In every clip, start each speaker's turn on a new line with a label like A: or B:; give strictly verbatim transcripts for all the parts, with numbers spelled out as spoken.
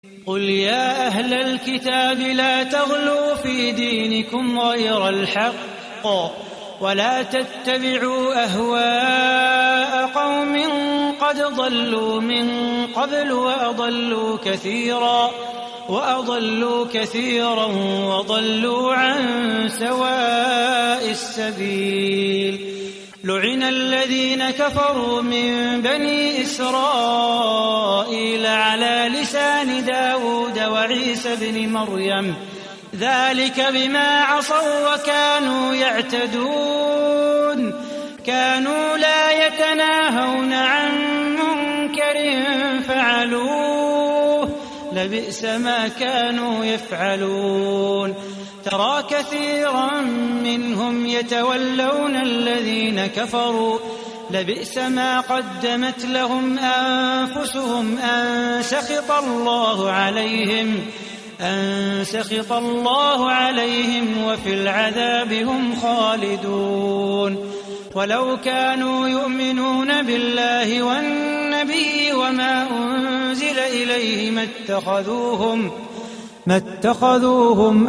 A: قل يا أهل الكتاب لا تغلوا في دينكم غير الحق ولا تتبعوا أهواء قوم قد ضلوا من قبل وأضلوا كثيرا وأضلوا كثيرا وضلوا عن سواء السبيل. لعن الذين كفروا من بني إسرائيل على لسان داود وعيسى بن مريم ذلك بما عصوا وكانوا يعتدون كانوا لا يتناهون عن منكر فعلوه لبئس ما كانوا يفعلون. ترى كثيرا منهم يتولون الذين كفروا لبئس ما قدمت لهم أنفسهم أن سخط الله عليهم أن سخط الله عليهم وفي العذاب هم خالدون. ولو كانوا يؤمنون بالله والنبي وما أنزل إليه ما اتخذوهم ما اتخذوهم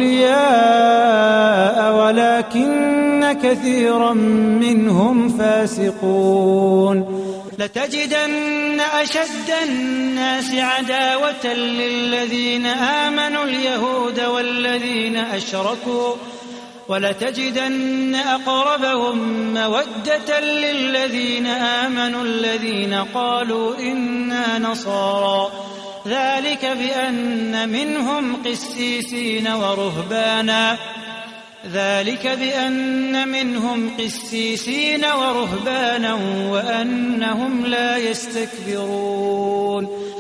A: أولياء ولكن كثيرا منهم فاسقون. لتجدن أشد الناس عداوة للذين آمنوا اليهود والذين أشركوا ولتجدن أقربهم مودة للذين آمنوا الذين قالوا إنا نصارى ذلك بأن منهم قسيسين ورهبانا ذلك بأن منهم قسيسين ورهبانا وأنهم لا يستكبرون.